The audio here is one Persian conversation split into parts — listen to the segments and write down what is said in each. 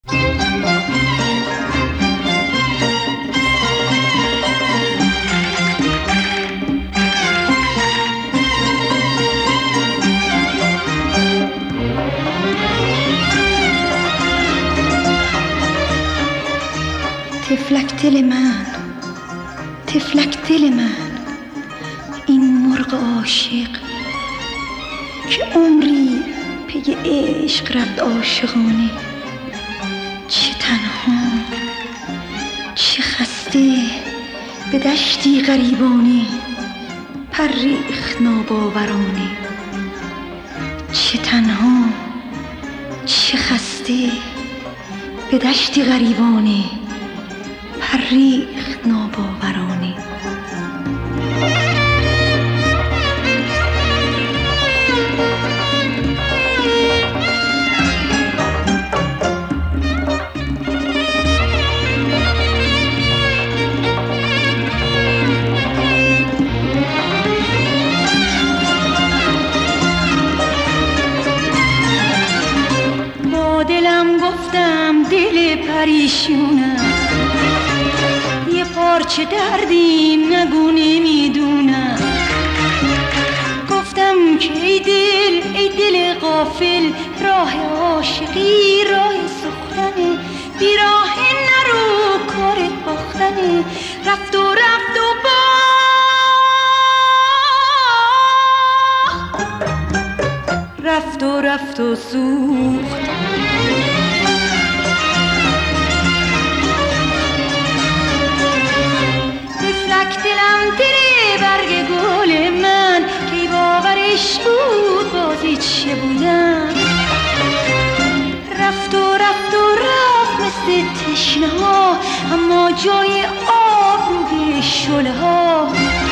تفلک دل من، تفلک دل من، این مرغ عاشق که عمری پی عشق رفت عاشقانه. چه تنها، چه خسته، به دشتی غریبانه پریخت ناباورانه. چه تنها، چه خسته، به دشتی غریبانه پریخت ناباورانه. با دلم گفتم دل پریشونم، یه پارچه دردی نگو نمیدونم. گفتم که ای دل غافل، راه عاشقی راه سختنه، بی راه نرو کارت باختنه. رفت و رفت و رفت و رفت و سوخت. تفلک دلم دل برگ گل من، کی باورش بود بازی چه بودم. رفت و رفت و رفت مثل تشنه ها، اما جای آب روی شله ها.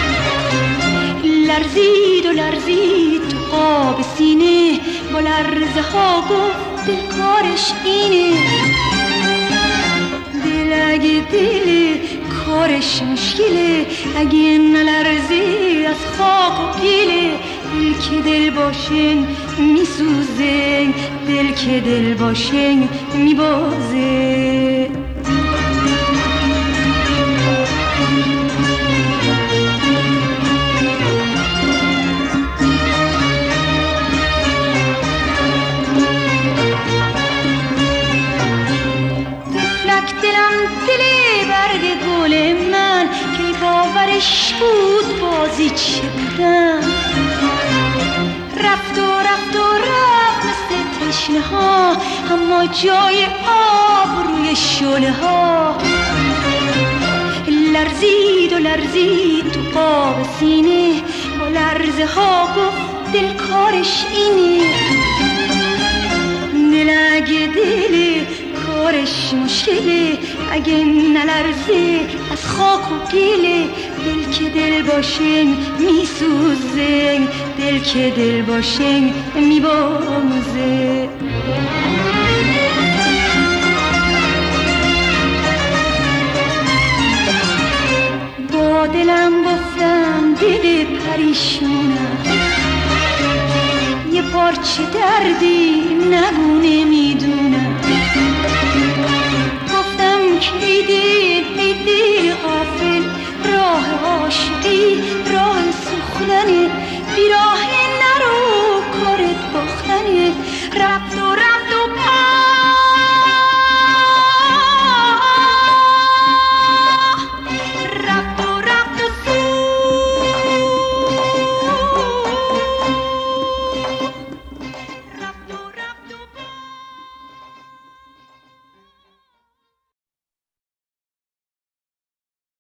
لرزید و لرزید تو قاب سینه، با لرزه ها گفت دل کارش اینه. دل اگه دل کارش مشکله، اگه نلرزه از خاک و گله. دل که دل باشه میسوزه، دل که دل باشه میبازه. دلم دل برگ گل من، که باورش بود بازی چه بودم. رفت و رفت و رفت مثل تشنه ها، اما جای آب روی شله ها. لرزید و لرزید تو قاب سینه، با لرزه ها گفت دل کارش اینه. دل اگه دل کارش مشکله، اگه نلرزه از خاک و گله. دل که دل باشه میسوزه، دل که دل باشه میبازه. با دلم گفتم دل پریشونم، یه پارچه دردی نگو